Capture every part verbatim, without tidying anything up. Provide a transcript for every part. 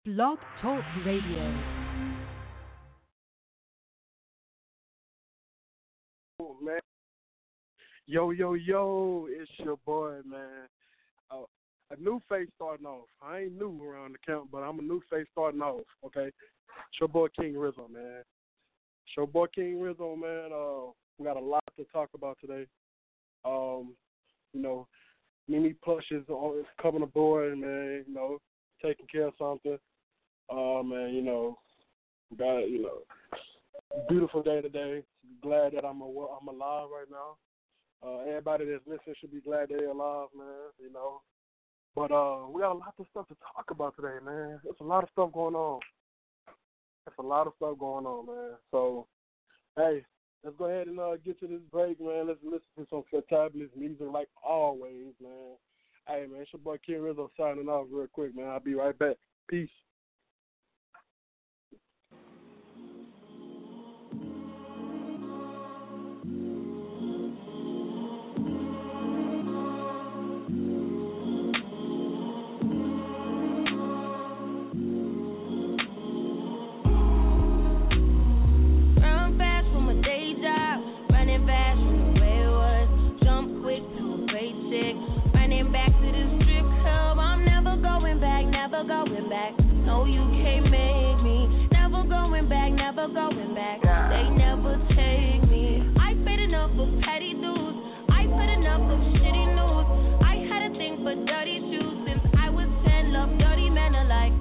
Blog Talk Radio. Oh, man. Yo, yo, yo, it's your boy, man. Uh, a new face starting off. I ain't new around the camp, but I'm a new face starting off, okay? It's your boy, King Rizzo, man. It's your boy, King Rizzo, man. Uh, we got a lot to talk about today. Um, you know, Mimi Plush is, on, is coming aboard, man, you know, taking care of something. Uh, man, you know, got, you know, beautiful day today. Glad that I'm, a, I'm alive right now. Uh, everybody that's listening should be glad they're alive, man, you know. But uh, we got a lot of stuff to talk about today, man. There's a lot of stuff going on. There's a lot of stuff going on, man. So, hey, let's go ahead and uh, get to this break, man. Let's listen to some fantabulous music like always, man. Hey, man, it's your boy King Rizzo signing off real quick, man. I'll be right back. Peace. Going back, no, you can't make me. Never going back, never going back. They never take me. I paid enough for petty dues. I put enough of shitty news. I had a thing for dirty shoes since I was ten. Love dirty men alike.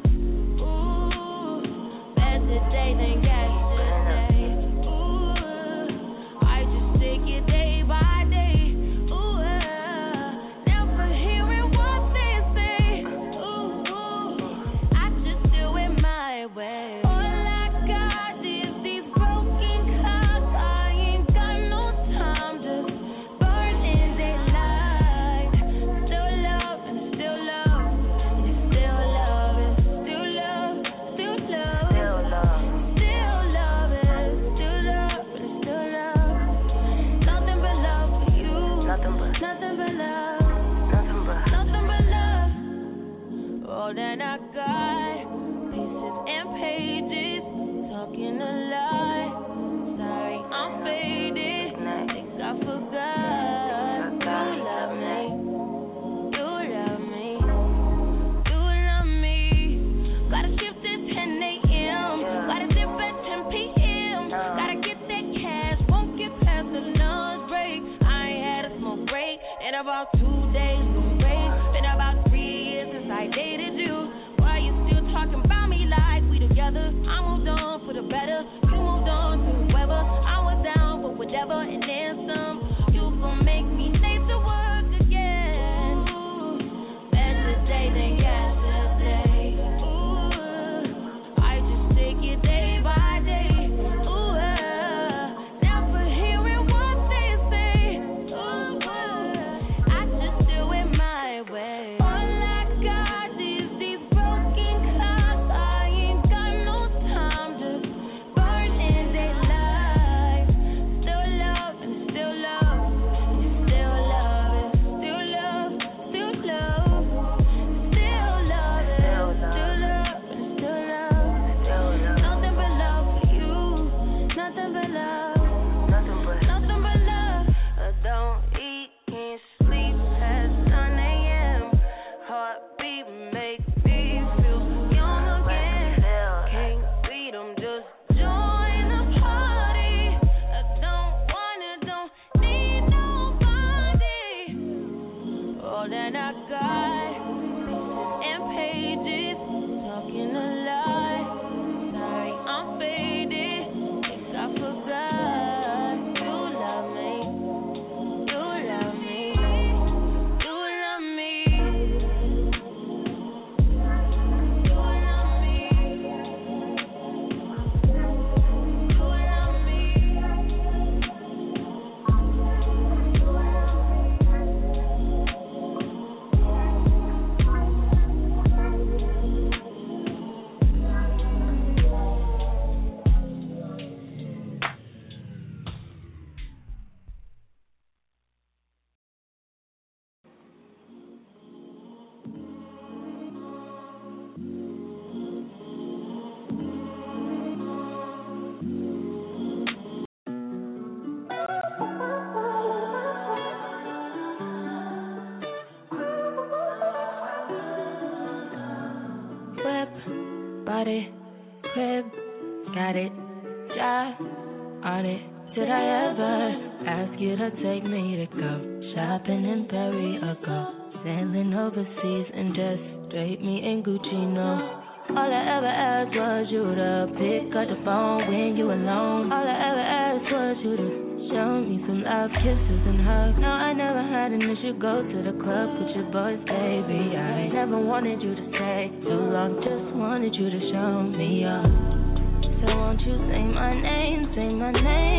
Ooh, better day than yesterday. Ooh, I just take it day by day. Ooh, never hearing what they say. Way. All I got is these broken cars. I ain't got no time to burn in their light. Still love and whip, body, crib, got it, job on it. Did I ever ask you to take me to go shopping in Paris or go sailing overseas and just drape me in Gucci? No. All I ever asked was you to pick up the phone when you alone. All I ever asked was you to show me some love, kisses and hugs. No, I never had an issue. Go to the club with your boys, baby. I never wanted you to stay too long. Just wanted you to show me up. So won't you say my name, say my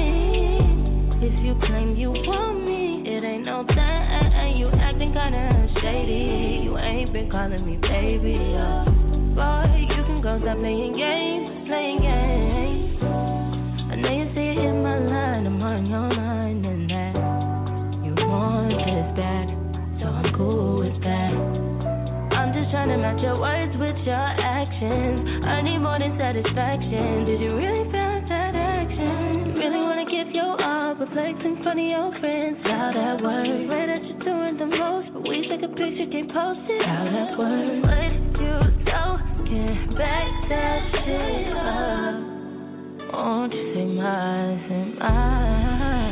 name. If you claim you want me, it ain't no thing. You acting kinda shady. You ain't been calling me baby, uh. Boy, you can go stop playing games, playing games. I know you see it in my line, I'm on your mind, and that you want this back, so I'm cool with that. I'm just trying to match your words with your actions. I need more than satisfaction. Did you really feel that action? Really wanna give your all, but flex in front of your friends. How that works? Way that you're doing the most, but we take a picture, can't post it. How that works? What you do? Can't back that shit up. Won't you say my, say my?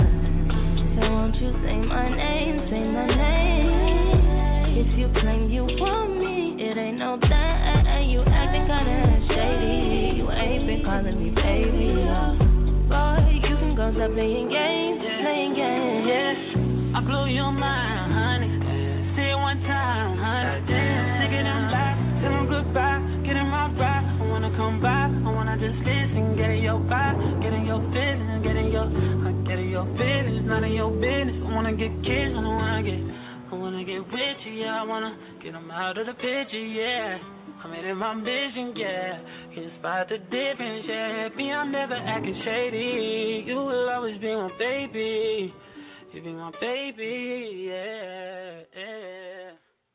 So won't you say my name, say my name? If you claim you want me, it ain't no thing. You acting kinda shady. You ain't been calling me baby. Boy, you can go stop playing games, playing games. Yeah, I blew your mind, honey. Say it one time, honey. Take it on back, tell them goodbye. Get in my ride, I wanna come by. I wanna just listen, get in your vibe, get in your feelings, get in your, uh, get in your feelings, not in your business. I wanna get kissed, I don't wanna get, I wanna get with you, yeah. I wanna get them out of the picture, yeah. I made it my vision, yeah. Can spot the difference, yeah. Me, I'm never acting shady. You will always be my baby. You be my baby, yeah, yeah.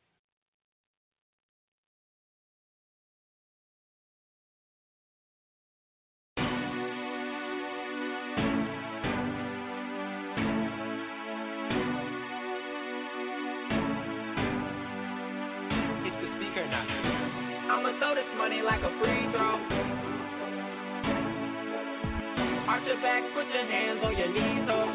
I'ma throw this money like a free throw. Arch your back, put your hands on your knees, oh.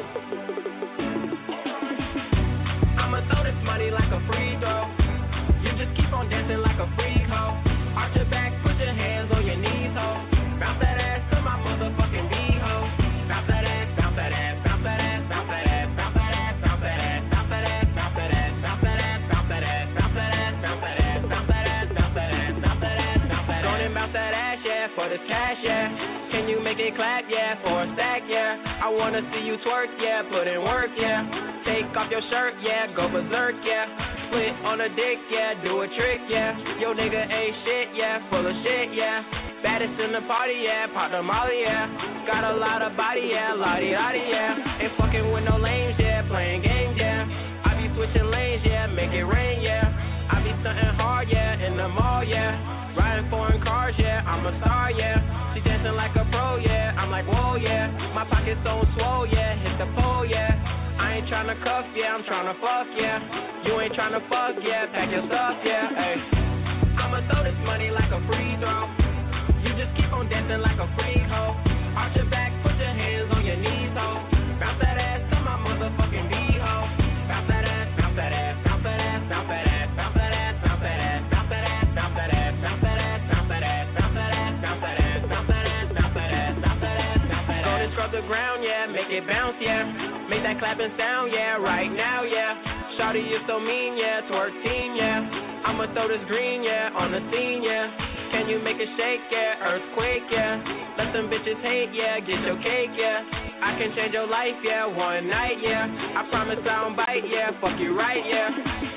I'ma throw this money like a free throw. You just keep on dancing like a freak, ho. Arch your back, put your hands on your knees, ho. Bounce that ass to my motherfucking beat, ho. Bounce that ass, bounce that ass, bounce that ass, bounce that ass, bounce that ass, bounce that ass, bounce that ass, bounce that ass, bounce that ass, bounce that ass, bounce that ass, bounce that ass, bounce that ass, bounce that ass, bounce that ass, bounce that ass. Go and bounce that ass, yeah, for this cash, yeah. Can you make it clap, yeah, for a stack, yeah. I wanna see you twerk, yeah, put in work, yeah. Take off your shirt, yeah, go berserk, yeah. Split on a dick, yeah, do a trick, yeah. Yo nigga ain't shit, yeah, full of shit, yeah. Baddest in the party, yeah, pop the molly, yeah. Got a lot of body, yeah, lottie lottie, yeah. Ain't fucking with no lames, yeah, playing games, yeah. I be switching lanes, yeah, make it rain, yeah. I be stunting hard, yeah, in the mall, yeah. Riding foreign cars, yeah, I'm a star, yeah. She dancing like a pro, yeah, I'm like, whoa, yeah. My pockets so swole, yeah, hit the pole, yeah. I ain't tryna cuff, yeah, I'm tryna fuck, yeah. You ain't tryna fuck, yeah, pack your stuff, yeah, ayy. I'ma throw this money like a free throw. You just keep on dancing like a freak, ho. Arch your back, put your hands on your knees, ho. Bounce that ass to my motherfucking beat, ho. Bounce that ass, bounce that ass, bounce that ass, bounce that ass, bounce that ass, bounce that ass, bounce that ass, bounce that ass, bounce that ass, bounce that ass, bounce that ass, bounce that ass, bounce that ass, bounce that ass, bounce that ass, bounce that ass. Go and scrub the ground, yeah, make it bounce, yeah. Make that clapping sound, yeah, right now, yeah. Shawty, you so mean, yeah, twerk team, yeah. I'ma throw this green, yeah, on the scene, yeah. Can you make it shake, yeah, earthquake, yeah. Let them bitches hate, yeah, get your cake, yeah. I can change your life, yeah, one night, yeah. I promise I don't bite, yeah, fuck you right, yeah.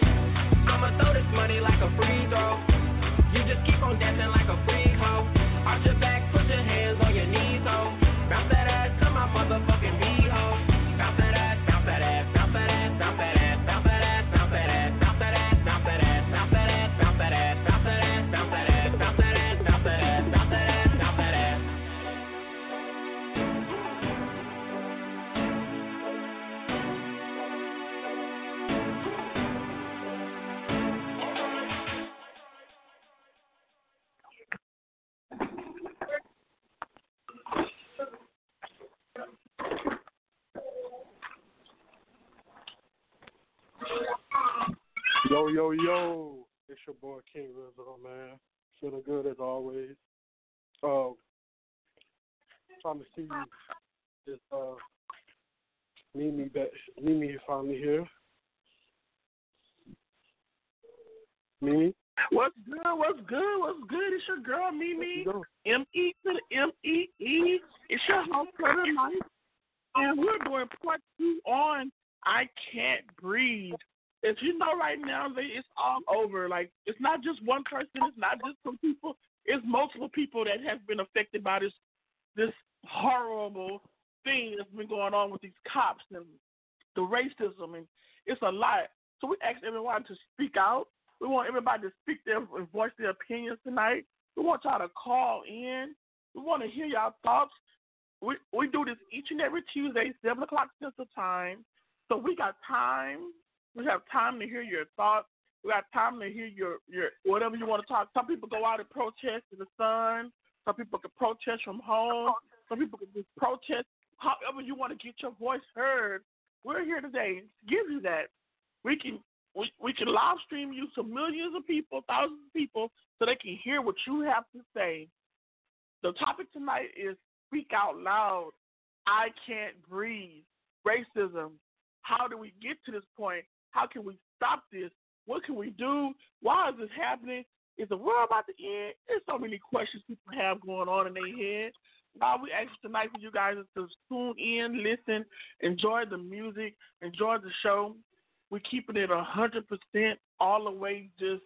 I'ma throw this money like a free throw. You just keep on dancing like a freak, ho. Arch your back, put your hands on your knees, ho. Bounce that ass to my motherfucking beat, ho. Bounce that ass, bounce that ass, bounce that ass, bounce that ass, bounce that ass, bounce that ass, bounce that ass, bounce that ass, bounce that ass, bounce that ass, bounce that ass, bounce that ass, bounce that ass, bounce that ass, bounce that ass, bounce that ass. Yo, yo, yo. It's your boy King Rizzo, man. Feeling good as always. Um, trying to see this uh Mimi back. Mimi is finally here. Mimi? What's good? What's good? What's good? It's your girl Mimi. Go. M E to the M E E. It's your host for the night. And we're doing part two on I Can't Breathe. If you know right now, it's all over. Like, it's not just one person. It's not just some people. It's multiple people that have been affected by this this horrible thing that's been going on with these cops and the racism. And it's a lot. So we asked everyone to speak out. We want everybody to speak their and voice their opinions tonight. We want y'all to call in. We want to hear y'all thoughts. We we do this each and every Tuesday, seven o'clock Central Time. So we got time. We have time to hear your thoughts. We got time to hear your, your whatever you want to talk. Some people go out and protest in the sun. Some people can protest from home. Some people can just protest. However you want to get your voice heard, we're here today to give you that. We can we, we can live stream you to millions of people, thousands of people, so they can hear what you have to say. The topic tonight is Speak Out Loud. I Can't Breathe. Racism. How do we get to this point? How can we stop this? What can we do? Why is this happening? Is the world about to end? There's so many questions people have going on in their head. Now we ask tonight for you guys to tune in, listen, enjoy the music, enjoy the show. We're keeping it one hundred percent all the way just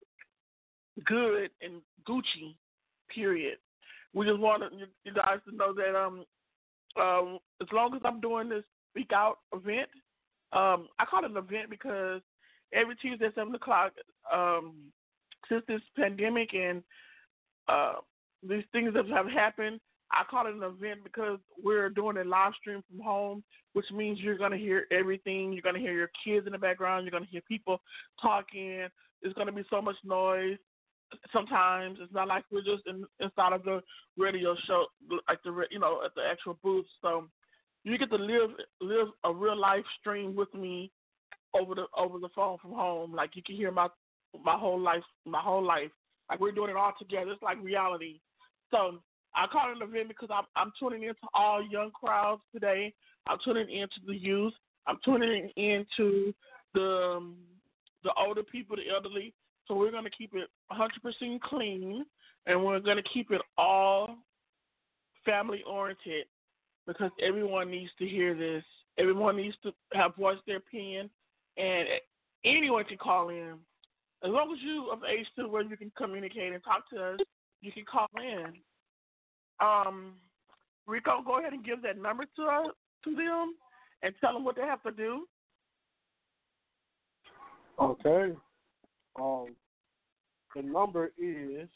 good and Gucci, period. We just want you guys to know that um, um, as long as I'm doing this Speak Out event, um, I call it an event because every Tuesday at seven o'clock, um, since this pandemic and uh, these things that have happened, I call it an event because we're doing a live stream from home, which means you're going to hear everything. You're going to hear your kids in the background. You're going to hear people talking. There's going to be so much noise. Sometimes it's not like we're just in, inside of the radio show, like the you know at the actual booth. So you get to live live a real life stream with me over the over the phone from home. Like you can hear my my whole life, my whole life. Like we're doing it all together. It's like reality. So I call it an event because I'm I'm tuning into all young crowds today. I'm tuning into the youth. I'm tuning into the um, the older people, the elderly. So we're going to keep it one hundred percent clean, and we're going to keep it all family-oriented because everyone needs to hear this. Everyone needs to have voiced their opinion, and anyone can call in. As long as you're of age to where you can communicate and talk to us, you can call in. Um, Rico, go ahead and give that number to us, to them and tell them what they have to do. Okay. Um, the number is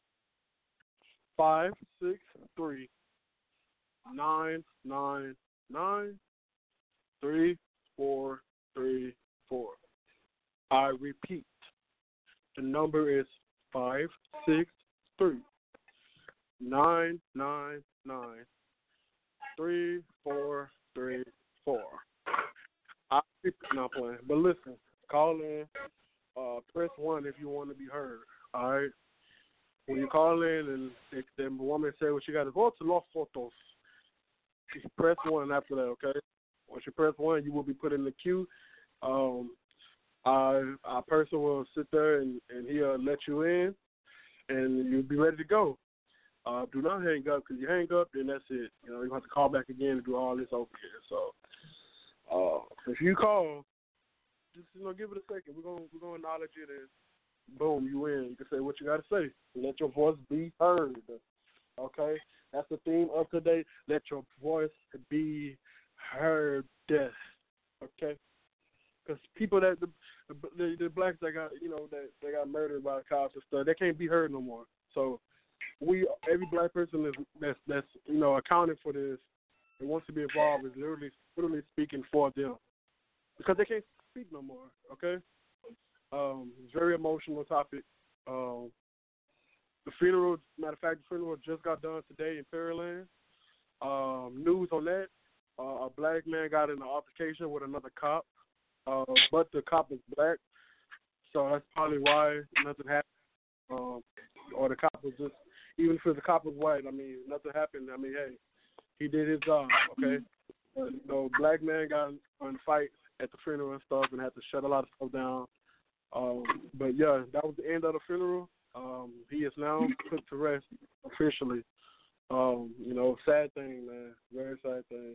five six three nine nine nine three four three four. I repeat, the number is five six three nine nine nine three four three four. I keep not playing, but listen, call in. Uh, press one if you want to be heard. All right. When you call in and if the woman say what you got to go to los photos, press one after that. Okay. Once you press one, you will be put in the queue. Um, our, our person will sit there and, and he'll let you in, and you'll be ready to go. Uh, do not hang up, because you hang up, then that's it. You know, you have to call back again and do all this over here. So, uh, if you call, just you know, give it a second. We're gonna we're gonna acknowledge it, and boom, you in. You can say what you gotta say. Let your voice be heard. Okay, that's the theme of today. Let your voice be heard. Okay, because people that the, the the blacks that got you know that they got murdered by the cops and stuff, they can't be heard no more. So we every black person is that's that's you know accounting for this and wants to be involved is literally literally speaking for them because they can't speak no more. Okay, um, it's a very emotional topic. Um, the funeral, matter of fact, the funeral just got done today in Pearland. Um, news on that: uh, a black man got in an altercation with another cop, uh, but the cop is black. So that's probably why nothing happened. Um, or the cop was just, even if the cop was white, I mean, nothing happened. I mean, hey, he did his job, okay? Uh, you know, black man got in a fight at the funeral and stuff and had to shut a lot of stuff down. Um, but, yeah, that was the end of the funeral. Um, he is now put to rest officially. Um, you know, sad thing, man. Very sad thing.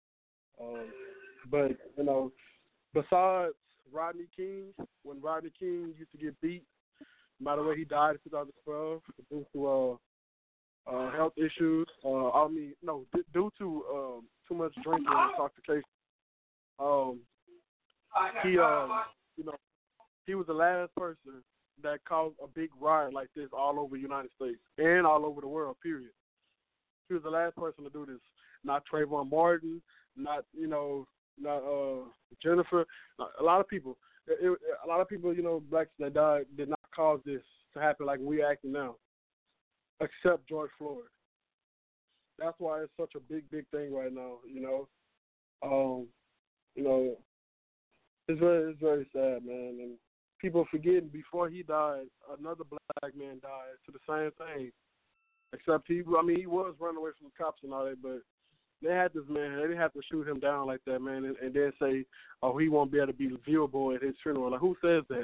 Um, but, you know, besides Rodney King, when Rodney King used to get beat, by the way, he died in twenty twelve due to uh, uh, health issues. Uh, I mean, no, d- due to um, too much drinking and intoxication. Um, he, um, you know, he was the last person that caused a big riot like this all over the United States and all over the world. Period. He was the last person to do this. Not Trayvon Martin, not you know, not uh, Jennifer. A lot of people. It, it, a lot of people, you know, blacks that died did not cause this to happen like we're acting now, except George Floyd. That's why it's such a big, big thing right now. You know, um, you know, it's very, it's very sad, man. And people forgetting before he died, another black man died to the same thing. Except he, I mean, he was running away from the cops and all that, but they had this man. They didn't have to shoot him down like that, man, and, and then say, oh, he won't be able to be viewable at his funeral. Like, who says that?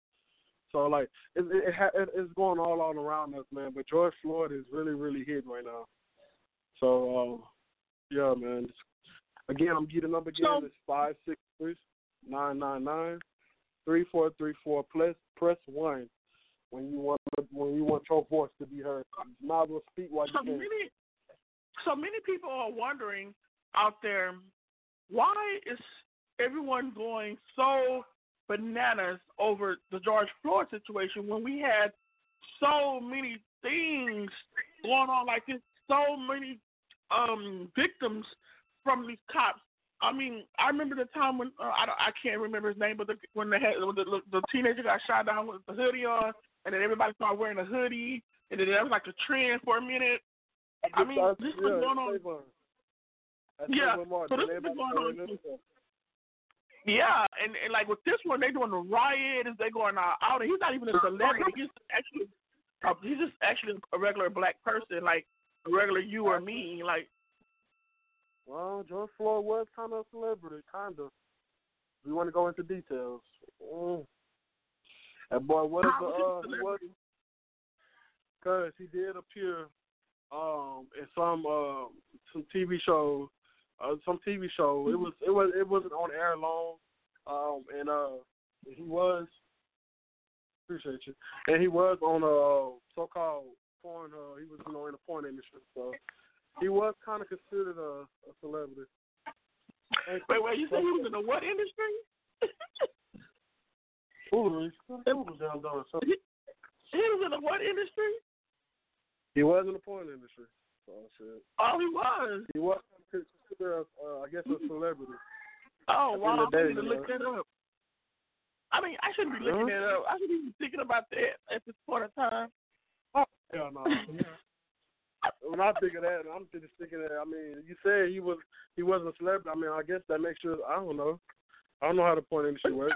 So, like, it, it, it, it's going all on around us, man. But George Floyd is really, really hitting right now. So, uh, yeah, man. Again, I'm getting up again. So, it's five six three, nine nine nine, three four three four. Press, press one when you want when you want your voice to be heard. You might as well speak while you so can. Many, so many people are wondering out there, why is everyone going so bananas over the George Floyd situation when we had so many things going on like this, so many um, victims from these cops? I mean, I remember the time when uh, I, don't, I can't remember his name, but the, when they had when the, the teenager got shot down with the hoodie on, and then everybody started wearing a hoodie, and then that was like a trend for a minute. I mean, this yeah, was going on. Yeah, so this is going on. Yeah, and, and like with this one, they doing the riot, is they going out, out, and he's not even a celebrity. He's actually, uh, he's just actually a regular black person, like a regular you or me, like. Well, George Floyd was kind of a celebrity, kind of. We want to go into details. Mm. And boy, what is the uh, he was? Because he did appear um, in some uh, some T V shows. Uh, some T V show. It was it was it wasn't on air long, um, and uh, he was appreciate you, and he was on a so-called porn. Uh, he was you know in the porn industry, so he was kind of considered a, a celebrity. And wait, wait, you said he was in the what industry? Foolery, foolery down there. So. He, he was in the what industry? He was in the porn industry. So shit. Oh, he was. He was considered, uh, I guess, a celebrity. Oh, wow, I need to know? look that up. I mean, I shouldn't be looking huh? that up. I shouldn't be thinking about that at this point in time. Oh, hell no. When I think of that, I'm just thinking that, I mean, you said he was he wasn't a celebrity. I mean, I guess that makes sure, I don't know. I don't know how the porn industry works.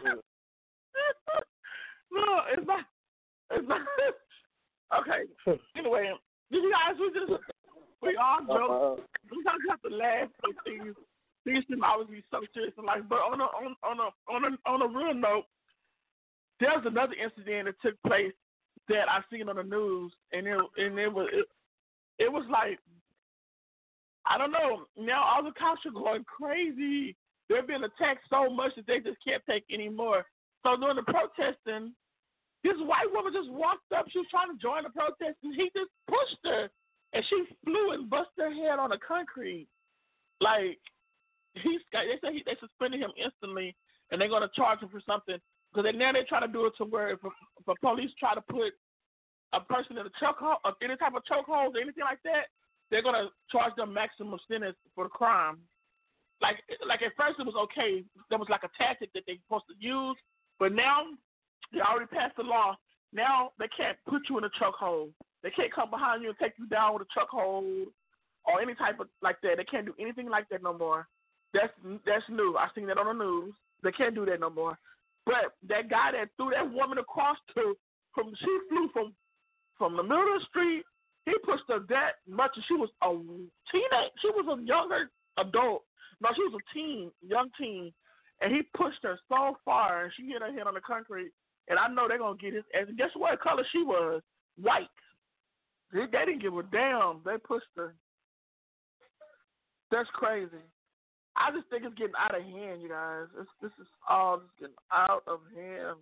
No, it's not. It's not. Okay. Anyway, you guys, we just, we all joke. Sometimes you have to laugh at things. Things can always be so serious in life. But on a, on, on, a, on, a, on a real note, there's another incident that took place that I seen on the news, and it, and it was, it, it was like, I don't know. Now all the cops are going crazy. They're being attacked so much that they just can't take anymore. So during the protesting, this white woman just walked up. She was trying to join the protest, and he just pushed her, and she flew and busted her head on the concrete. Like, he's got, they say he, they suspended him instantly, and they're going to charge him for something. Because now they're trying to do it to where if, if a police try to put a person in a chokehold, any type of chokehold or anything like that, they're going to charge them maximum sentence for the crime. Like, like at first it was okay. That was like a tactic that they're supposed to use, but now they already passed the law. Now they can't put you in a chokehold. They can't come behind you and take you down with a chokehold or any type of like that. They can't do anything like that no more. That's that's new. I seen that on the news. They can't do that no more. But that guy that threw that woman across to from she flew from from the middle of the street. He pushed her that much, and she was a teenage. She was a younger adult. No, she was a teen, young teen, and he pushed her so far, and she hit her head on the concrete. And I know they're gonna get his. And guess what color she was? White. They, they didn't give a damn. They pushed her. That's crazy. I just think it's getting out of hand, you guys. It's, this is all just getting out of hand.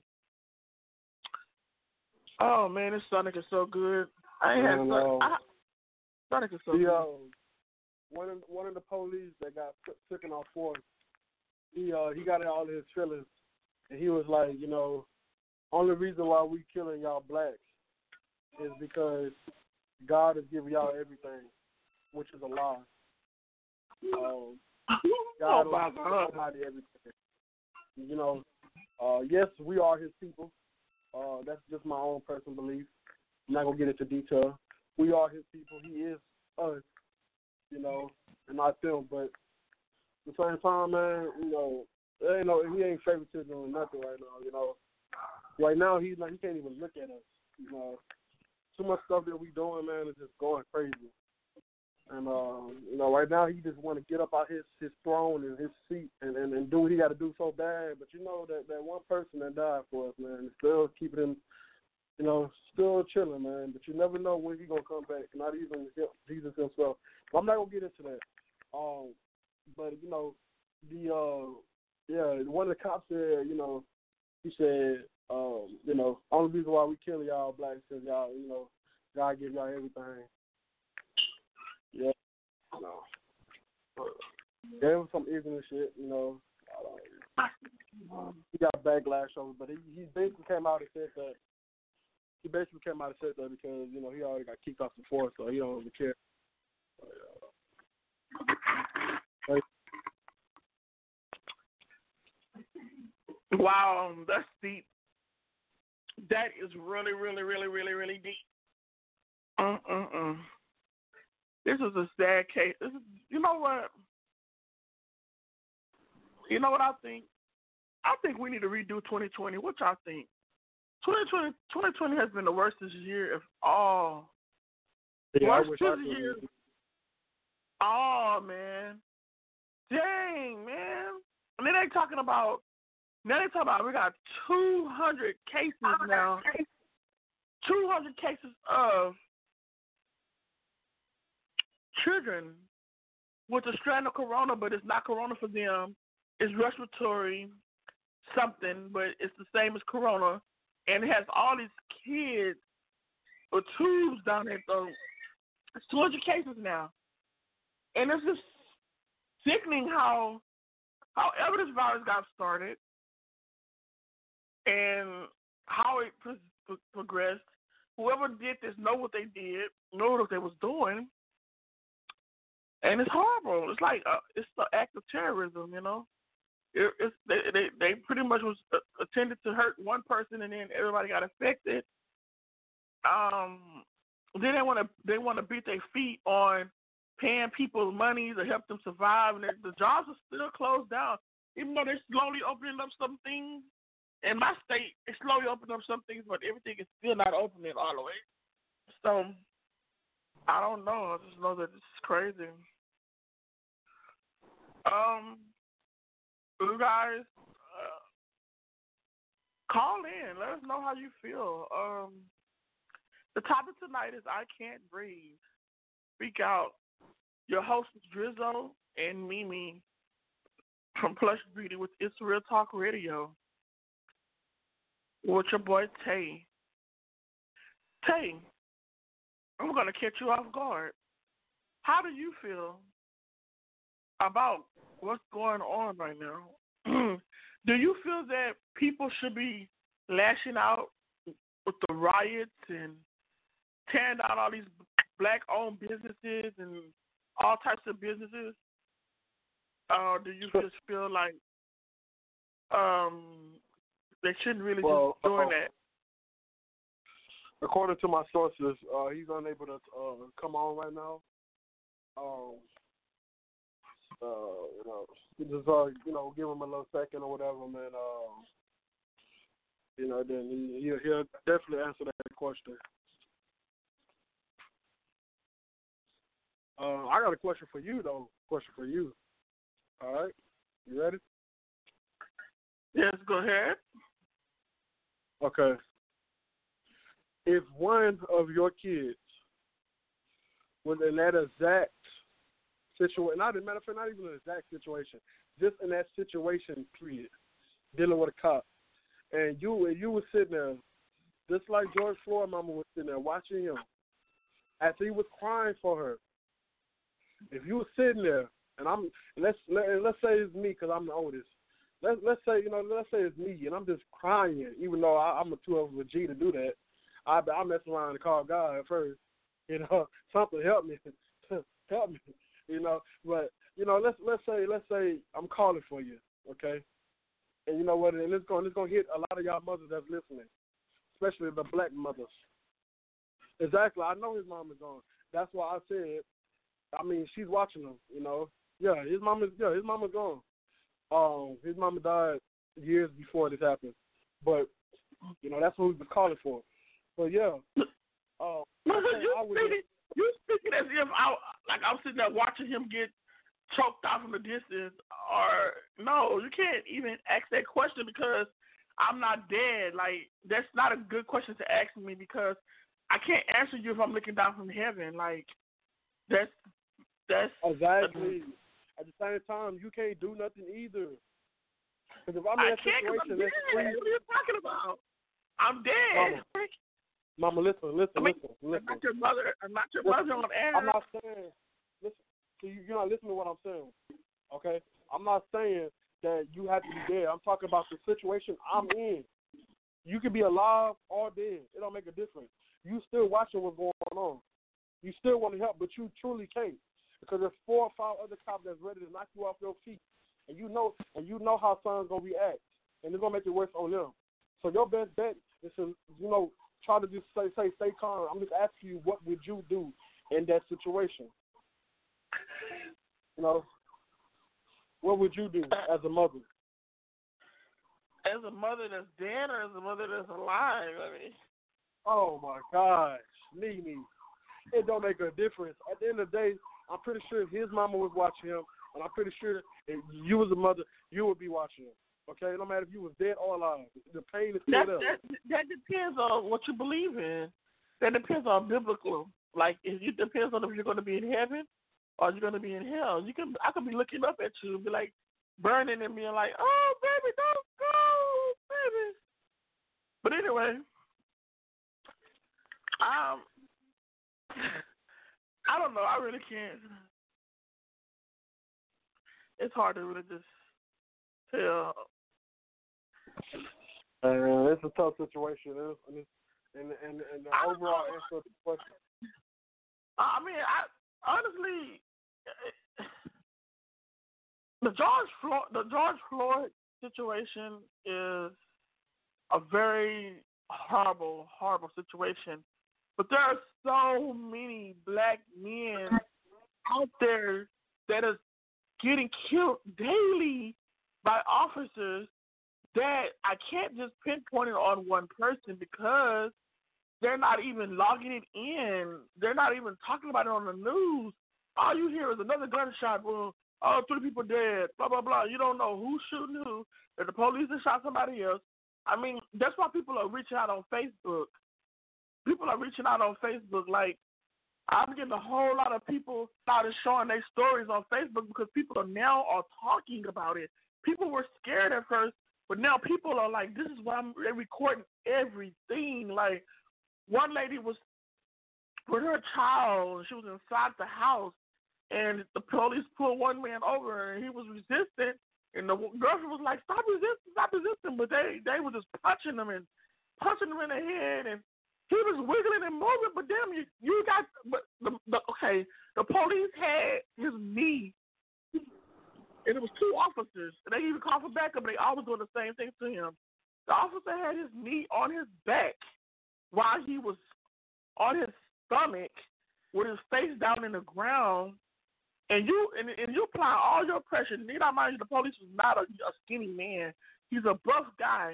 Oh man, this Sonic is so good. I ain't had And, Sonic. uh, I, Sonic is so the, good. uh, one of one of the police that got t- taken off force, he uh he got in all his feelings, and he was like, you know, only reason why we killing y'all blacks is because God is giving y'all everything, which is a lie. Um, God oh my will give God. nobody everything. You know, uh, yes, we are His people. Uh, that's just my own personal belief. I'm not gonna get into detail. We are His people. He is us. You know, and not them. But at the same time, man, you know, there ain't no, he ain't favoritism or nothing right now. You know, right now he's like he can't even look at us. You know, too much stuff that we doing, man, is just going crazy. And uh, you know, right now he just want to get up out his, his throne and his seat and, and, and do what he got to do so bad. But you know that, that one person that died for us, man, is still keeping him, you know, still chilling, man. But you never know when he's gonna come back. Not even Jesus himself. But I'm not gonna get into that. Um, but you know, the uh, yeah, one of the cops said, you know, he said, um, you know, only reason why we kill y'all blacks is y'all, you know, God give y'all everything. Yeah, no. There was some ignorant shit, you know. Um, he got backlash over, but he, he basically came out and said that. He basically came out and said that because you know he already got kicked off the force, so he don't really care. But, uh, Wow, that's deep. That is really, really, really, really, really deep. Uh, uh, uh. This is a sad case. This is, you know what? You know what I think? I think we need to redo twenty twenty. What y'all think? twenty twenty, twenty twenty has been the worst this year of all. yeah, I worst wish this I could. year. Oh, man. Dang, man. And then they talking about, now they talking about we got two hundred cases now. two hundred cases of children with a strand of corona, but it's not corona for them. It's respiratory something, but it's the same as corona. And it has all these kids with tubes down their throat. It's two hundred cases now. And it's just sickening how, however this virus got started and how it pro- progressed, whoever did this know what they did, know what they was doing. And it's horrible. It's like uh, it's the act of terrorism, you know. It, it's they, they they pretty much was uh, intended to hurt one person, and then everybody got affected. Um, then they want to they want to beat their feet on paying people money to help them survive, and the jobs are still closed down, even though they're slowly opening up some things. In my state, they slowly opening up some things, but everything is still not opening all the way. So I don't know. I just know that this is crazy. Um, you guys, uh, call in. Let us know how you feel. Um, the topic tonight is I Can't Breathe. Speak out. Your host is Drizzo and Mimi from Plush Beauty with It's Real Talk Radio. With your boy Tay. Tay, I'm going to catch you off guard. How do you feel about what's going on right now? Do you feel that people should be lashing out with the riots and tearing down all these black-owned businesses and all types of businesses? Or do you just feel like um, they shouldn't really well, just doing uh, that? According to my sources, uh, he's unable to uh, come on right now. Um, uh, you know, just uh, you know, give him a little second or whatever, man. Uh, you know, then he, he'll, he'll definitely answer that question. Uh, I got a question for you, though. Question for you. All right? You ready? Yes, go ahead. Okay. If one of your kids was in that exact situation, not in matter of fact, not even an exact situation, just in that situation, period, dealing with a cop, and you and you were sitting there, just like George Floyd mama was sitting there watching him, after he was crying for her. If you were sitting there, and I'm let's let, let's say it's me because I'm the oldest. Let's let's say you know let's say it's me and I'm just crying, even though I, I'm a too of a G to do that. I I mess around and call God at first, you know, something help me, help me, you know. But you know, let's let's say let's say I'm calling for you, okay? And you know what? And it's going it's going to hit a lot of y'all mothers that's listening, especially the black mothers. Exactly. I know his mom is gone. That's why I said. I mean, she's watching him. You know. Yeah, his mom is. Yeah, his mom is gone. Um, his mama died years before this happened, but you know that's what we was calling for. But yeah, uh, you, I would, speaking, you speaking as if I like I'm sitting there watching him get choked out from the distance, or no, you can't even ask that question because I'm not dead. Like that's not a good question to ask me because I can't answer you if I'm looking down from heaven. Like that's that's exactly. At the same time, you can't do nothing either. Because if I'm in I that can't, situation, I'm that's dead. free. What are you talking about? I'm dead. Mama, Mama listen, listen, I mean, listen, listen. I'm not your mother. I'm not your listen, mother on air. I'm not saying, listen, so you, you're not listening to what I'm saying, okay? I'm not saying that you have to be dead. I'm talking about the situation I'm in. You could be alive or dead. It don't make a difference. You still watching what's going on. You still want to help, but you truly can't. Because there's four or five other cops that's ready to knock you off your feet, and you know, and you know how son's gonna react, and it's gonna make it worse on them. So your best bet is to, you know, try to just say, say, stay calm. I'm just asking you, what would you do in that situation? You know, what would you do as a mother? As a mother that's dead or as a mother that's alive? I mean, oh my gosh, Nene, it don't make a difference. At the end of the day, I'm pretty sure if his mama was watching him, and I'm pretty sure if you was a mother, you would be watching him. Okay? No matter if you was dead or alive. The pain is still that, there. that, that depends on what you believe in. That depends on biblical. Like, it depends on if you're going to be in heaven or you're going to be in hell. You can, I could be looking up at you and be like, burning and being like, oh, baby, don't go, baby. But anyway, um, I don't know. I really can't. It's hard to really just tell. Uh, it's a tough situation. And, it's, and, and, and the overall know. answer to the question. I mean, I honestly, the George Floyd, the George Floyd situation is a very horrible, horrible situation. But there are so many black men out there that are getting killed daily by officers that I can't just pinpoint it on one person because they're not even logging it in. They're not even talking about it on the news. All you hear is another gunshot wound. Oh, three people dead, blah, blah, blah. You don't know who's shooting who, that the police have shot somebody else. I mean, that's why people are reaching out on Facebook. People are reaching out on Facebook. Like, I'm getting a whole lot of people started showing their stories on Facebook because people are now are talking about it. People were scared at first, but now people are like, this is why I'm they're recording everything. Like, one lady was with her child, and she was inside the house, and the police pulled one man over, and he was resistant, and the girlfriend was like, stop resisting, stop resisting, but they, they were just punching him and punching him in the head, and he was wiggling and moving, but damn, you, you got, but the, the, okay, the police had his knee, and it was two officers, and they even called for backup, and they all was doing the same thing to him. The officer had his knee on his back while he was on his stomach with his face down in the ground, and you and, and you apply all your pressure. Need I mind you, the police was not a, a skinny man. He's a buff guy.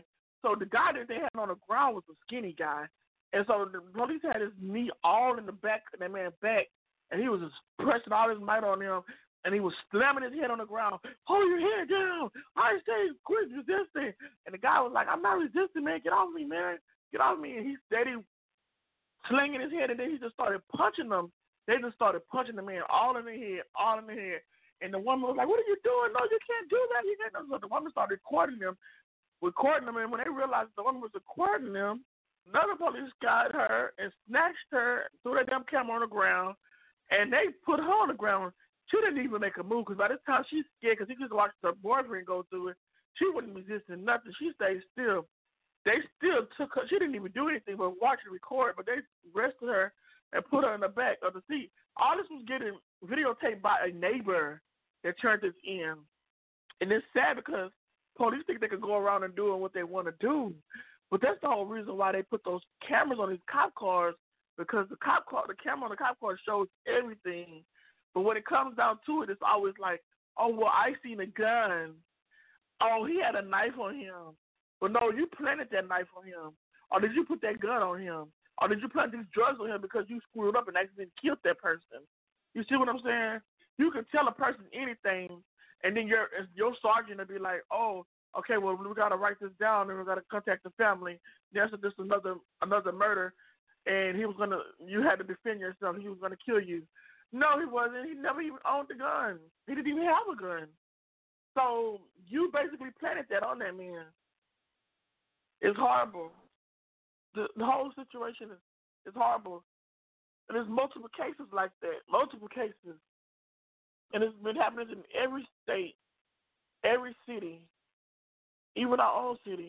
So the guy that they had on the ground was a skinny guy. And so the police had his knee all in the back of that man's back, and he was just pressing all his might on him, and he was slamming his head on the ground. Hold your head down. I say quit resisting. And the guy was like, I'm not resisting, man. Get off me, man. Get off me. And he steady slinging his head, and then he just started punching them. They just started punching the man all in the head, all in the head. And the woman was like, what are you doing? No, you can't do that. You can't. So the woman started recording them, recording them, and when they realized the woman was recording them, another police got her and snatched her, threw that damn camera on the ground, and they put her on the ground. She didn't even make a move because by this time she's scared because she just watched her boyfriend go through it. She wasn't resisting nothing. She stayed still. They still took her. She didn't even do anything but watch and record, but they arrested her and put her in the back of the seat. All this was getting videotaped by a neighbor that turned this in. And it's sad because police think they can go around and doing what they want to do. But that's the whole reason why they put those cameras on these cop cars, because the cop car, the camera on the cop car shows everything. But when it comes down to it, it's always like, oh, well, I seen a gun. Oh, he had a knife on him. But no, you planted that knife on him. Or did you put that gun on him? Or did you plant these drugs on him because you screwed up and accidentally killed that person? You see what I'm saying? You can tell a person anything, and then your your sergeant will be like, oh, okay, well, we got to write this down, and we got to contact the family. There's this another another murder, and he was gonna. You had to defend yourself. He was gonna kill you. No, he wasn't. He never even owned a gun. He didn't even have a gun. So you basically planted that on that man. It's horrible. The, the whole situation is, is horrible. And there's multiple cases like that, multiple cases. And it's been happening in every state, every city, even our own city.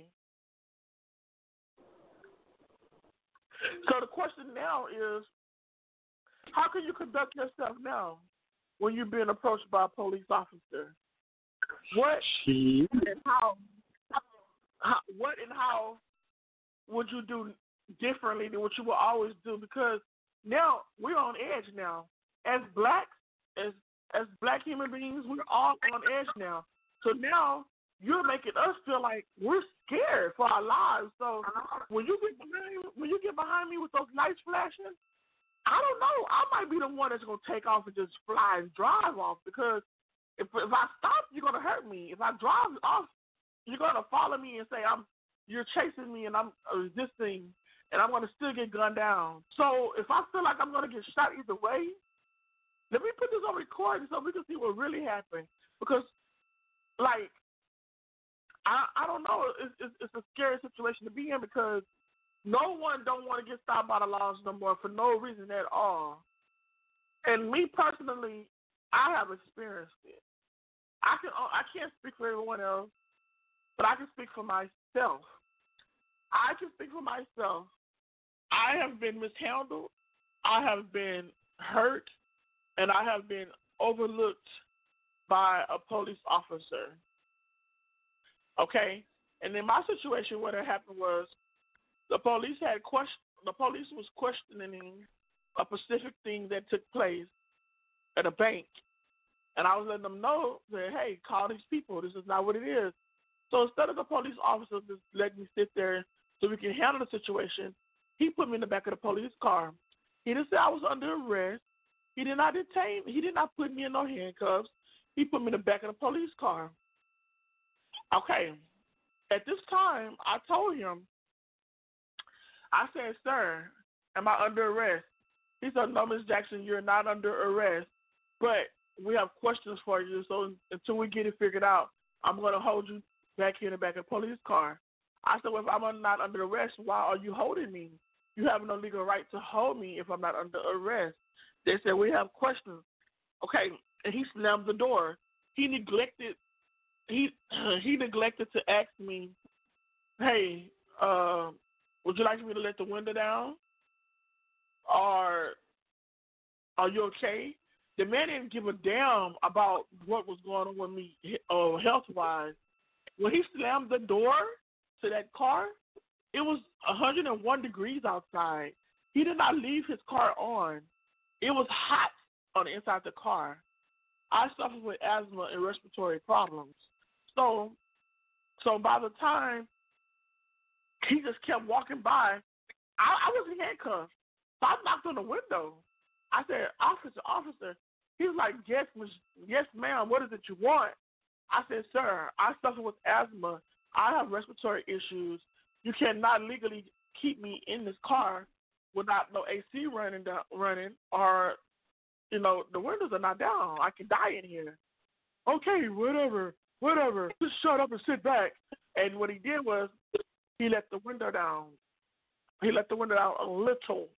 So the question now is, how can you conduct yourself now when you're being approached by a police officer? What and how, how what and how would you do differently than what you will always do? Because now we're on edge now. As blacks, as as black human beings, we're all on edge now. So now you're making us feel like we're scared for our lives. So when you get behind, when you get behind me with those lights flashing, I don't know. I might be the one that's gonna take off and just fly and drive off, because if if I stop, you're gonna hurt me. If I drive off, you're gonna follow me and say I'm you're chasing me and I'm resisting, and I'm gonna still get gunned down. So if I feel like I'm gonna get shot either way, let me put this on recording so we can see what really happened. Because, like, I I don't know. It's it's, it's a scary situation to be in, because no one don't want to get stopped by the laws no more for no reason at all. And me personally, I have experienced it. I can I can't speak for everyone else, but I can speak for myself. I can speak for myself. I have been mishandled. I have been hurt, and I have been overlooked by a police officer. Okay? And in my situation, what had happened was the police had question. The police was questioning a specific thing that took place at a bank, and I was letting them know that, hey, call these people. This is not what it is. So instead of the police officer just letting me sit there so we can handle the situation, he put me in the back of the police car. He didn't say I was under arrest. He did not detain me. He did not put me in no handcuffs. He put me in the back of the police car. Okay. At this time, I told him, I said, sir, am I under arrest? He said, no, Miz Jackson, you're not under arrest, but we have questions for you, so until we get it figured out, I'm going to hold you back here in the back of the police car. I said, well, if I'm not under arrest, why are you holding me? You have no legal right to hold me if I'm not under arrest. They said, we have questions. Okay, and he slammed the door. He neglected he he neglected to ask me, hey, uh, would you like me to let the window down? Or are you okay? The man didn't give a damn about what was going on with me uh, health-wise. When he slammed the door to that car, it was one hundred one degrees outside. He did not leave his car on. It was hot on the inside of the car. I suffer with asthma and respiratory problems. So, so by the time he just kept walking by. I, I wasn't handcuffed. So I knocked on the window. I said, officer, officer. He was like, yes, yes, ma'am, what is it you want? I said, sir, I suffer with asthma. I have respiratory issues. You cannot legally keep me in this car without no A C running, down, running or, you know, the windows are not down. I can die in here. Okay, whatever, whatever. Just shut up and sit back. And what he did was he let the window down. He let the window down a little.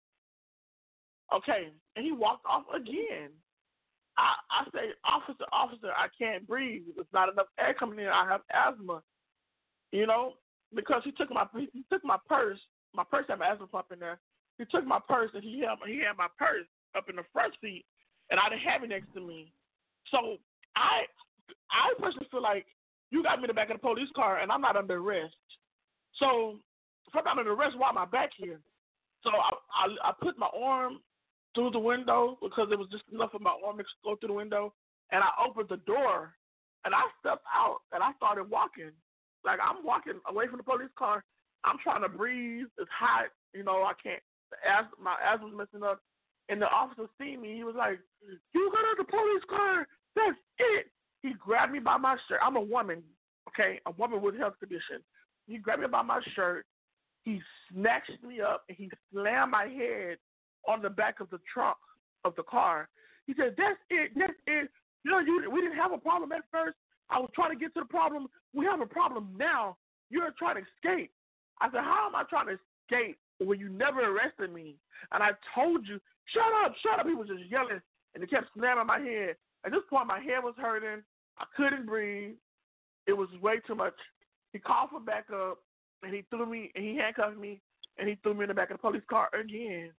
Okay, and he walked off again. I, I say, officer, officer, I can't breathe. There's not enough air coming in. I have asthma. You know, because he took my he took my purse. My purse had my asthma pump in there. He took my purse and he had he had my purse up in the front seat, and I didn't have it next to me. So I I personally feel like you got me in the back of the police car, and I'm not under arrest. So if I'm not under arrest, why am I back here? So I I, I put my arm through the window because it was just enough of my arm to go through the window, and I opened the door, and I stepped out, and I started walking. Like, I'm walking away from the police car. I'm trying to breathe. It's hot. You know, I can't. The asthma, my asthma's messing up. And the officer seen me. He was like, you got out the police car. That's it. He grabbed me by my shirt. I'm a woman, okay, a woman with health conditions. He grabbed me by my shirt. He snatched me up, and he slammed my head on the back of the trunk of the car. He said, that's it. That's it. You know, you, we didn't have a problem at first. I was trying to get to the problem. We have a problem now. You're trying to escape. I said, how am I trying to escape when you never arrested me? And I told you, shut up, shut up. He was just yelling, and he kept slamming my head. At this point, my head was hurting. I couldn't breathe. It was way too much. He called for backup, and he threw me, and he handcuffed me, and he threw me in the back of the police car again.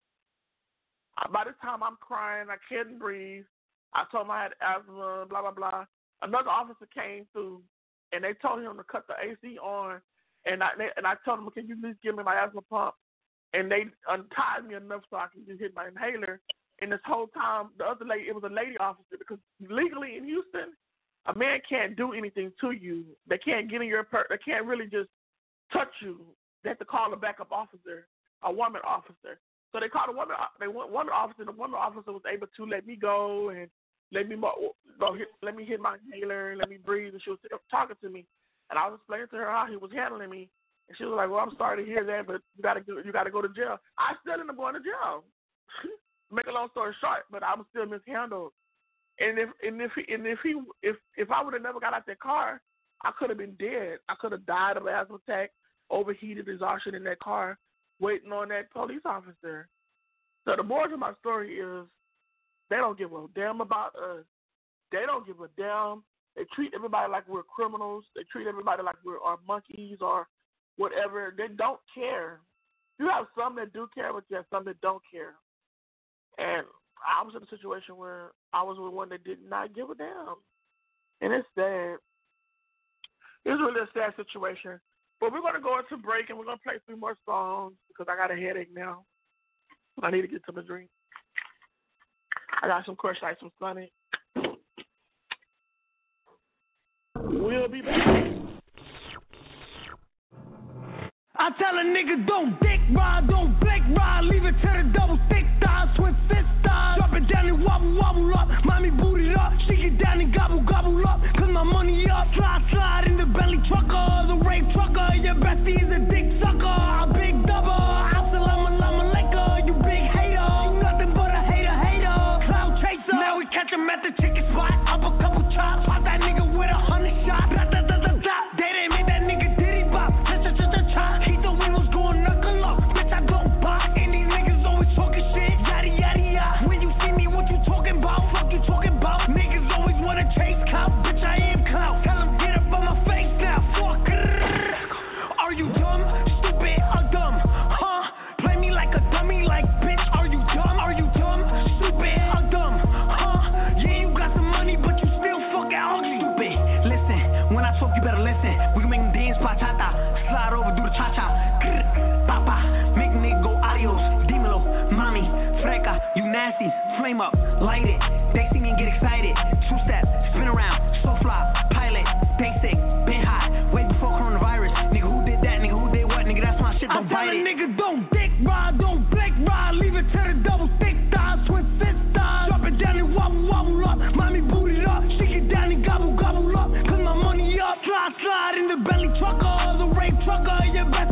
By this time, I'm crying. I couldn't breathe. I told him I had asthma, blah, blah, blah. Another officer came through, and they told him to cut the A C on, and I they, and I told him, can you please give me my asthma pump? And they untied me enough so I can just hit my inhaler. And this whole time, the other lady, it was a lady officer, because legally in Houston, a man can't do anything to you. They can't get in your purse. They can't really just touch you. They have to call a backup officer, a woman officer. So they called a woman. They went woman officer. The woman officer was able to let me go and let me go hit, let me hit my inhaler, let me breathe. And she was talking to me, and I was explaining to her how he was handling me. And she was like, "Well, I'm sorry to hear that, but you gotta go, you gotta go to jail." I still ended up going to jail. Make a long story short, but I was still mishandled. And if and if he, and if he if if I would have never got out that car, I could have been dead. I could have died of an asthma attack, overheated, exhaustion in that car, waiting on that police officer. So the moral of my story is, they don't give a damn about us. They don't give a damn. They treat everybody like we're criminals. They treat everybody like we're our monkeys or whatever. They don't care. You have some that do care, but you have some that don't care. And I was in a situation where I was with one that did not give a damn. And it's sad. It's really a sad situation. But we're going to go into break, and we're going to play three more songs because I got a headache now. I need to get some to drink. I got some Crush Ice, some Sunny. We'll be back. I tell a nigga don't dick ride, don't blick ride, leave it to the double stick thighs, twin fist thighs. Drop it down and wobble, wobble up, mommy boot it up, shake it down and gobble, gobble up, cause my money up. Slide, slide in the Bentley trucker, the rape trucker, your bestie is a dick sucker, a big double, assalamu alaikum, you big hater, you nothing but a hater, hater, cloud chaser. Now we catch him at the chicken spot, up a couple chops, pop that nigga with a hundred shots, da da da da da, they didn't make that nigga diddy bop, cha cha cha cha cha. He thought we was going knuckle up, bitch I don't buy, and these niggas always talking shit, yada yada yada. When you see me, what you talking about? Fuck you talking about? Niggas always wanna chase clout, bitch I am clout. Tell them get up on my face now, fuck. Are you dumb, stupid, or dumb? Huh? Play me like a dummy, like bitch. Are you dumb? Are you dumb, stupid, or dumb? Huh? Yeah, you got some money, but you still fucking ugly. Stupid. Listen, when I talk, you better listen. We can make them dance, bachata, slide over, do the cha cha. Papa, make nigga go adios, dímelo, mommy, freca, you nasty, flame up, light it. They see me and get excited. Two step, spin around, so fly, pilot, basic, been hot, way before coronavirus. Nigga, who did that? Nigga, who did what? Nigga, that's my shit.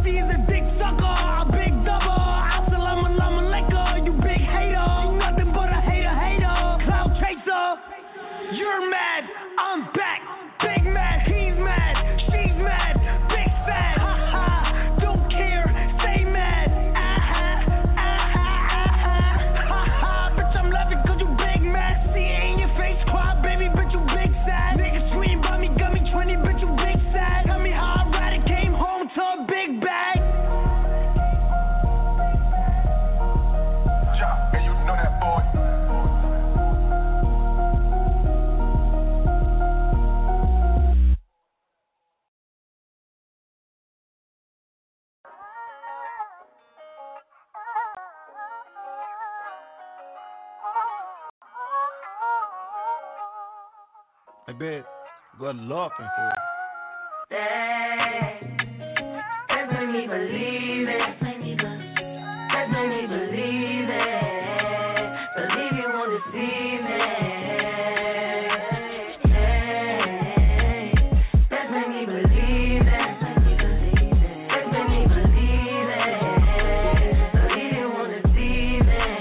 pussy is a dick sucker, a big double. Assalamu alaikum, you big hater. You nothing but a hater, hater. Cloud chaser. You're mad, I'm back. Big mad, he's mad, she's mad. Big fat, ha ha. Don't care, stay mad. Ah ha, ah ha, ah ha. Ha ha, bitch, I'm laughing cause you big mad. See it in your face, cry, baby, bitch, you big sad. Niggas swing by me, got me twenty, bitch, you big sad. Tell me how I ride it, came home to a big bag. Ja, and you know that boy. I bet good luck and for That made me believe it. That made me believe it. Believe you won't deceive me. That made me believe it. That made me believe it. Believe you won't deceive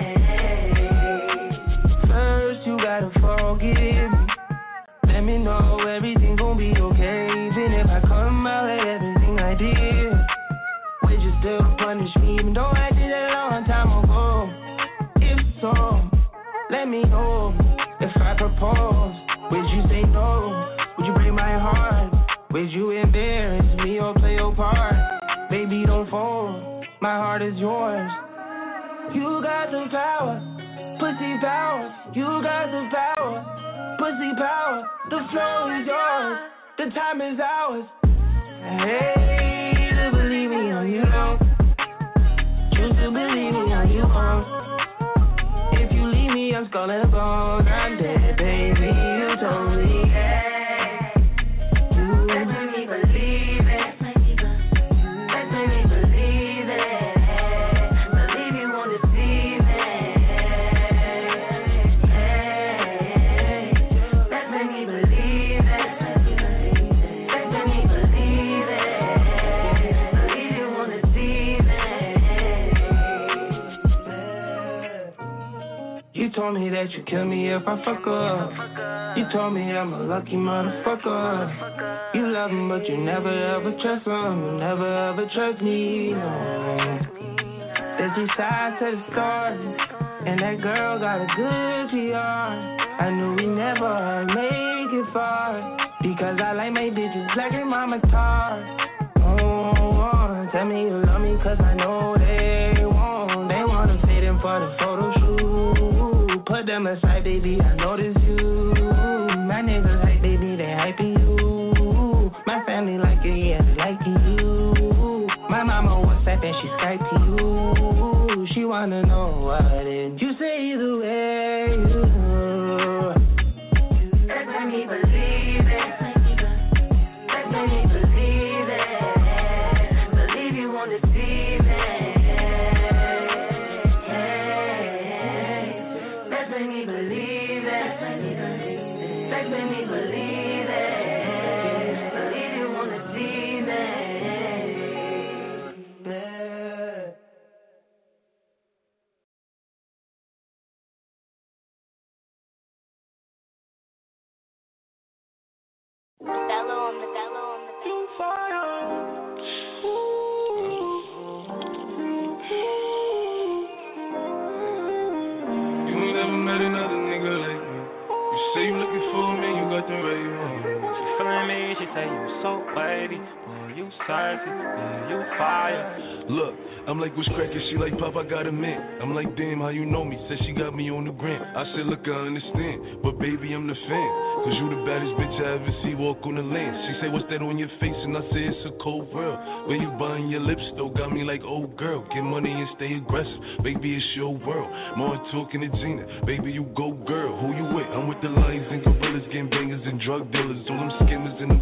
me. First you gotta forgive me. Let me know everything gon' be okay. Even if I come out at everything I did, would you still punish me even though I did it a long time ago? If so, let me know. If I propose, would you say no? Would you break my heart? Would you embarrass me or play your part? Baby, don't fold, my heart is yours. You got the power, pussy power. You got the power. Pussy power, the flow is yours, the time is ours. Hey, to believe me on you know, choose to believe me on you won't. If you leave me, I'm skull and bones. I'm dead, baby. You told me, yeah. You let me believe it. Let me believe it. Believe you won't deceive me. You told me that you kill me if I fuck up. You told me I'm a lucky motherfucker. You love him, but you never ever trust him. You never ever trust me, no. There's two sides to the story, and that girl got a good P R. I knew we never make it far, because I like my bitches like your mama tart. Oh, oh, tell me you love me, cause I know they won't. They wanna fit in for the photo shoot. Put them aside, baby, I notice you. My niggas hype, baby, they hyping you. My family like it, yeah, they liking you. My mama WhatsApp and she Skype you. She wanna know what did you say the way you do. Let me believe it. Let me believe it. Believe you won't deceive me. Let me believe it. Let me believe it. Believe you won't deceive me. Bello on the bello on the bello. Fire. You ain't never met another nigga like me. You say you looking for me, you got the right one. She feeling me, she say you so wavy. Boy, you spicy, yeah, you fire. Look, I'm like, what's crackin'? She like, Pop, I got a mint. I'm like, damn, how you know me? Said she got me on the gram. I said, look, I understand, but baby, I'm the fan. Cause you the baddest bitch I ever see walk on the land. She say, what's that on your face? And I say, it's a cold world. When you buying your lips, though, got me like, oh, girl. Get money and stay aggressive. Baby, it's your world. More talking to Gina. Baby, you go, girl. Who you with? I'm with the lions and gorillas, gang bangers and drug dealers. All them skimmers and them killers.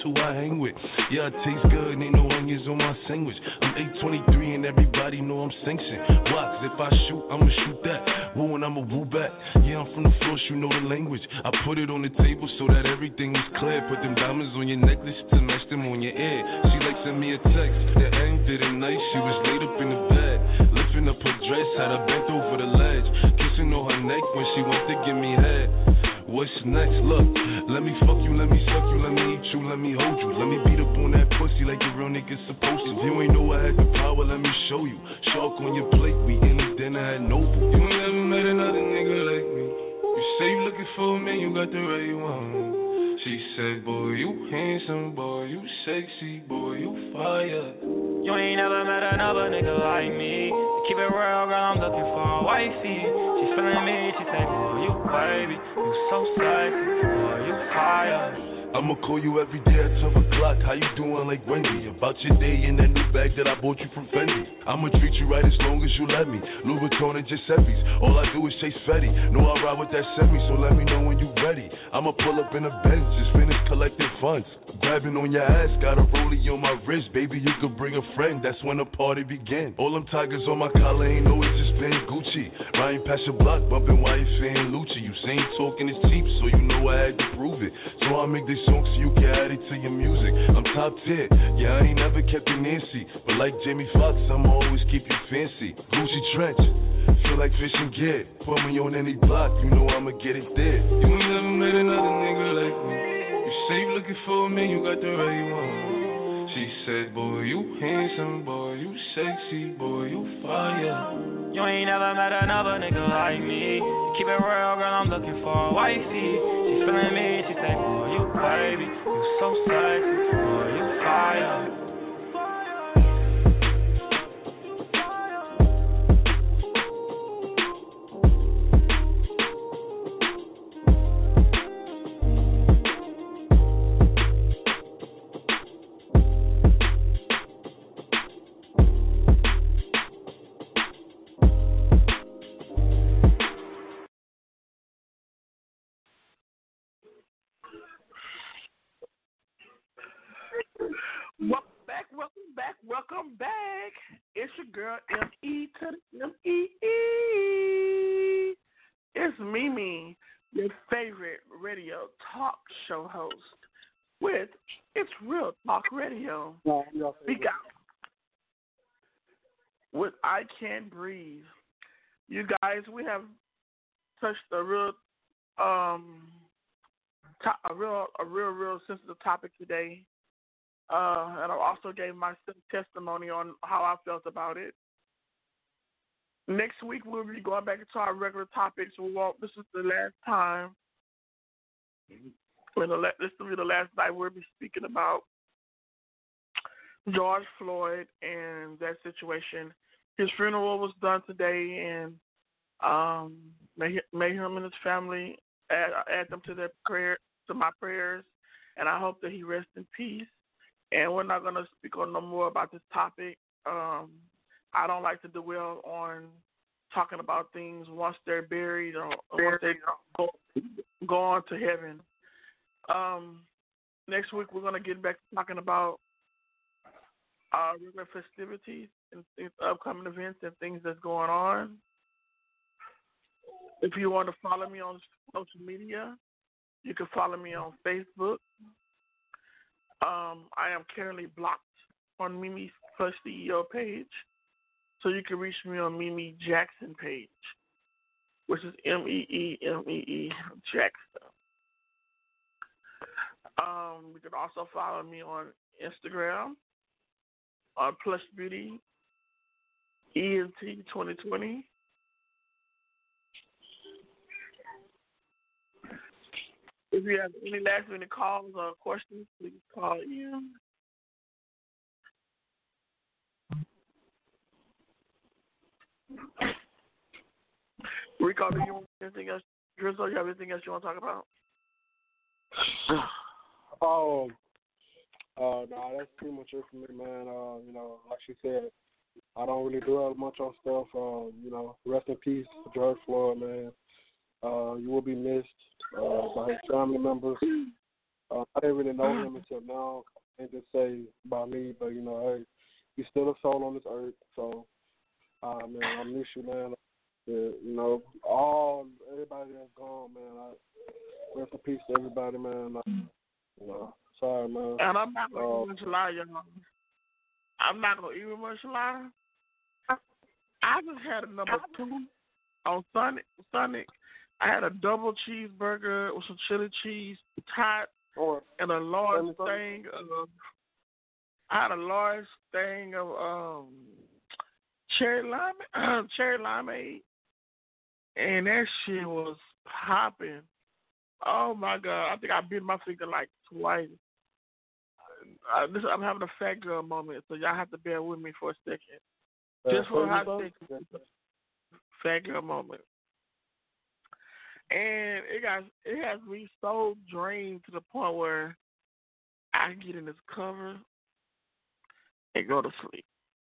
who I hang with. Yeah, I taste good, ain't no onions on my sandwich. I'm eight twenty-three and everybody know I'm sanctioned. Why? 'Cause if I shoot, I'ma shoot that. Woo and I'ma woo back. Yeah, I'm from the floor, you know the language. I put it on the table so that everything is clear. Put them diamonds on your necklace to match them on your ear. She like send me a text. The end did it nice. She was laid up in the bed, lifting up her dress, had her bent over the ledge, kissing on her neck when she went to give me head. What's next? Look, let me fuck you, let me suck you, let me eat you, let me hold you, let me beat up on that pussy like a real nigga supposed to. If you ain't know I had the power, let me show you. Shark on your plate, we in the dinner at Noble. You ain't never met another nigga like me. You say you looking for me, you got the right one. She said, boy, you handsome, boy, you sexy, boy, you fire. You ain't never met another nigga like me. Keep it real, girl, I'm looking for a wifey. She feeling me, she say, boy, you baby, you so sexy, boy, you fire. I'ma call you every day at twelve o'clock. How you doing like Wendy? About your day in that new bag that I bought you from Fendi. I'ma treat you right as long as you let me. Louis Vuitton and Giuseppe's. All I do is chase Fetty. Know I ride with that semi, so let me know when you ready. I'ma pull up in a Benz, just finish collecting funds. Grabbing on your ass, got a rollie on my wrist. Baby, you could bring a friend, that's when the party begin. All them tigers on my collar ain't know it's just been Gucci. Riding past your block, bumping while you saying Lucci. You saying talking is cheap, so you know I had to prove it. So I make this song so you can add it to your music. I'm top tier, yeah, I ain't never kept it Nancy. But like Jamie Foxx, I'ma always keep you fancy. Gucci trench, feel like fish and gear. Put me on any block, you know I'ma get it there. You ain't never met another nigga like me. You say you looking for me, you got the right one. She said, boy, you handsome, boy, you sexy, boy, you fire. You ain't never met another nigga like me. Keep it real, girl, I'm looking for a wifey. She feeling me, she say, boy, you baby, you so sexy, boy, you fire. Welcome back, welcome back, welcome back. It's your girl M E to the M E E. It's Mimi, your favorite radio talk show host with It's Real Talk Radio. Speak out with I Can't Breathe. You guys, we have touched a real, um, to- a real, a real, real sensitive topic today. Uh, and I also gave my testimony on how I felt about it. Next week, we'll be going back into our regular topics. We won't, this is the last time. When the, this will be the last night we'll be speaking about George Floyd and that situation. His funeral was done today, and um, may, may him and his family add, add them to their prayer, to my prayers, and I hope that he rests in peace. And we're not going to speak on no more about this topic. Um, I don't like to dwell on talking about things once they're buried or, or once they go, go on to heaven. Um, next week, we're going to get back to talking about our regular festivities and things, upcoming events and things that's going on. If you want to follow me on social media, you can follow me on Facebook. Um, I am currently blocked on Mimi Plus C E O page, so you can reach me on Mimi Jackson page, which is M E E M E E Jackson. Um, you can also follow me on Instagram on Plus Beauty E N T twenty twenty. If you have any last minute calls or questions, please call in. Rico, do you want anything else? Drizzle, you have anything else you want to talk about? Oh, uh, no, that's pretty much it for me, man. Uh, you know, like she said, I don't really dwell much on stuff. Um, you know, rest in peace, George Floyd, man. Uh, you will be missed uh, by his family members. Uh, I didn't really know him until now. I can't just say by me, but you know, hey, he's still a soul on this earth. So, uh, man, I miss you, man. Yeah, you know, all everybody that's gone, man. I, rest in peace to everybody, man. I, you know, sorry, man. And I'm not gonna uh, even much lie, y'all. I'm not gonna even much lie. I just had a number two on Sonic. Sonic. I had a double cheeseburger with some chili cheese, tots, and a large thing of. I had a large thing of um, cherry lime, cherry limeade, and that shit was popping. Oh my god! I think I bit my finger like twice. I, this, I'm having a fat girl moment, so y'all have to bear with me for a second. Just for a hot second. Fat girl moment. And it got it has me so drained to the point where I can get in this cover and go to sleep.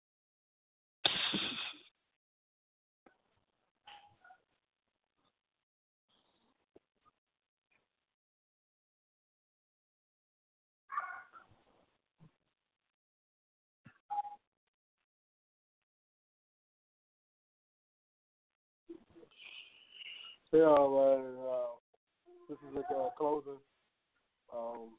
Yeah, man. Uh, this is like uh, closing. Um,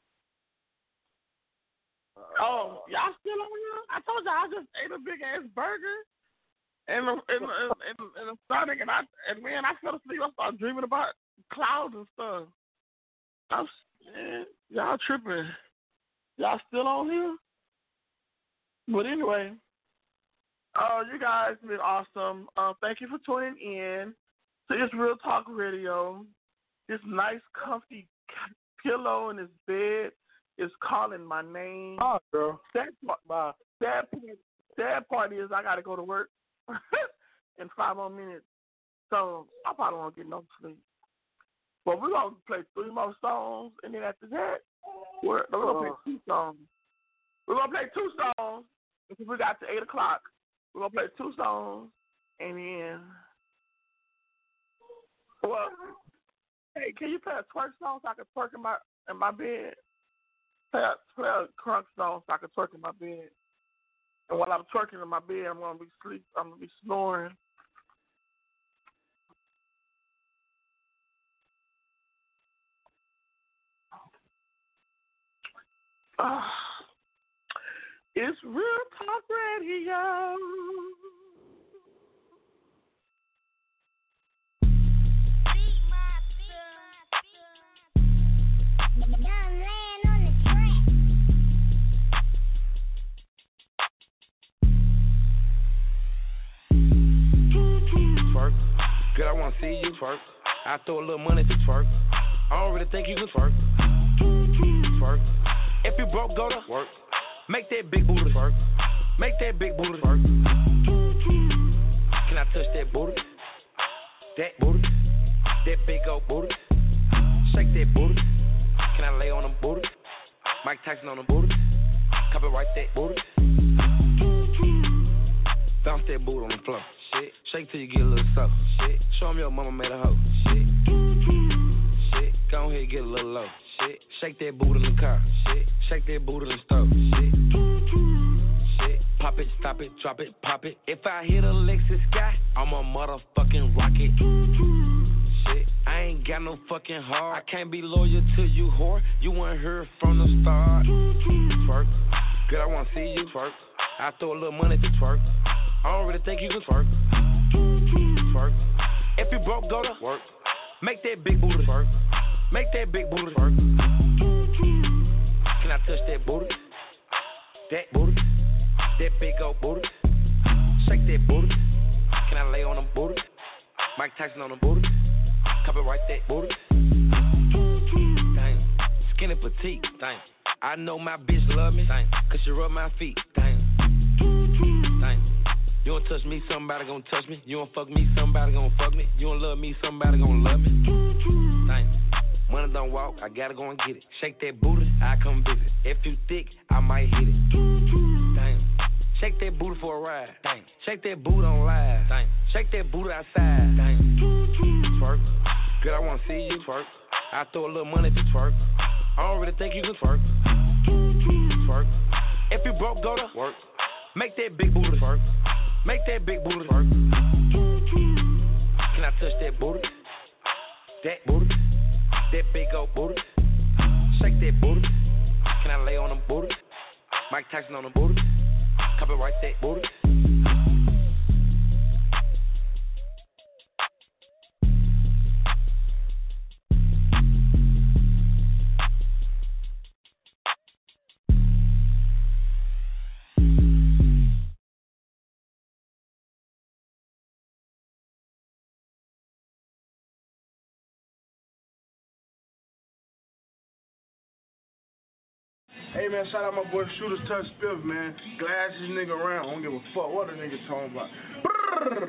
uh, oh, y'all still on here? I told y'all I just ate a big ass burger and a, and, and, and, and a Sonic, and I and man, I fell asleep. I started dreaming about clouds and stuff. I'm man, y'all tripping. Y'all still on here? But anyway, oh, uh, you guys been awesome. Uh, thank you for tuning in. So it's Real Talk Radio. This nice, comfy pillow in his bed is calling my name. Oh, girl. Sad part, sad, sad part is I got to go to work in five more minutes. So I probably won't get no sleep. But we're going to play three more songs, and then after that, we're, we're going to play two songs. We're going to play two songs because we got to eight o'clock. We're going to play two songs, and then... Well, hey, can you play a twerk song so I can twerk in my in my bed? Play a, play a crunk song so I can twerk in my bed. And while I'm twerking in my bed, I'm gonna be sleep. I'm gonna be snoring. Uh, it's Real Talk Radio. Twerk, good, I wanna see you twerk. I throw a little money to twerk. I don't really think you can twerk. Twerk. If you broke, go to work. Make that big booty twerk. Make that big booty twerk. Can I touch that booty? That booty. That big old booty. Shake that booty. Can I lay on them booty? Mike Tyson on them booty. Copyright that booty. Bounce that booty on the floor. Shit. Shake till you get a little soft. Shit. Show 'em your mama made a hoe. Shit. Shit. Go ahead and get a little low. Shit. Shake that booty in the car. Shit. Shake that booty in the stove. Shit. Shit. Pop it, stop it, drop it, pop it. If I hit a Lexus sky, I'm a motherfucking rocket. Shit. I ain't got no fucking heart. I can't be loyal to you, whore. You weren't here from the start. Twerk. Good, I wanna see you twerk. I throw a little money to twerk. I don't really think you can twerk. Twerk. If you broke, go to work. Make that big booty twerk. Make that big booty twerk. Can I touch that booty? That booty. That big old booty. Shake that booty. Can I lay on them booty? Mike Tyson on them booty. Copyright that booty. Dang. Skinny petite. Dang. I know my bitch love me. Dang. Cause she rub my feet. Dang. Dang. You don't touch me, somebody gon' touch me. You don't fuck me, somebody gon' fuck me. You don't love me, somebody gon' love me. Dang. Money don't walk, I gotta go and get it. Shake that booty, I come visit. If you thick, I might hit it. Dang. Shake that booty for a ride. Dang. Shake that booty on live. Dang. Shake that booty outside. Dang. Twerk. Good, I wanna see you twerk. I throw a little money to twerk. I I don't really think you can twerk. Twerk. If you broke, go to work. Make that big booty twerk. Make that big booty twerk. Can I touch that booty? That booty. That big old booty. Shake that booty. Can I lay on them booty? Mike Tyson on the booty. Copyright that booty. Hey man, shout out my boy Shooter's Touch Spiff, man. Glad this nigga around. I don't give a fuck what a nigga talking about. Brrr.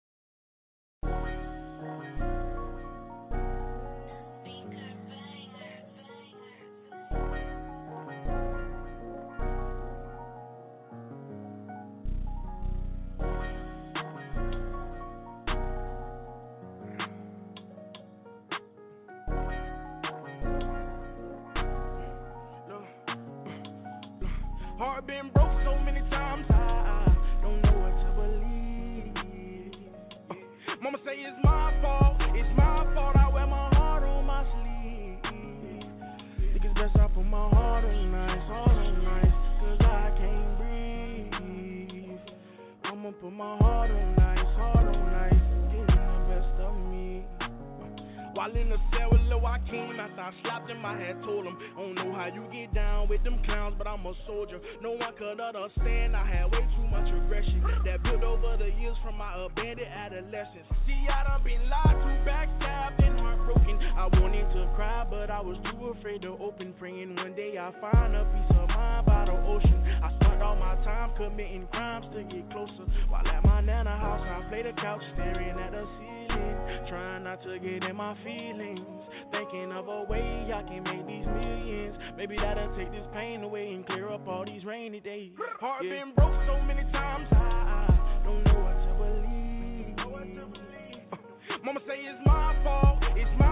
Heart been broke so many times, I, I don't know what to believe. Mama say it's my fault, it's my fault. I wear my heart on my sleeve. Think it's best I put my heart on ice, heart on ice, cause I can't breathe. I'ma put my heart on ice, heart on ice, getting the best of me. While in the cell with Lil Joaquin, after I slapped him, I had told him, I don't know how you get down with them clowns, but I'm a soldier. No one could understand, I had way too much aggression that built over the years from my abandoned adolescence. See, I done been lied to, backstabbed, and heartbroken. I wanted to cry, but I was too afraid to open, praying one day I find a peace of mind by the ocean. I spent all my time committing crimes to get closer. While at my nana house, I played the couch, staring at the ceiling, trying not to get in my feelings, thinking of a way I can make these millions. Maybe that'll take this pain away and clear up all these rainy days. Heart yeah. been broke so many times, I, I don't know what to believe. Uh, Mama say it's my fault, it's my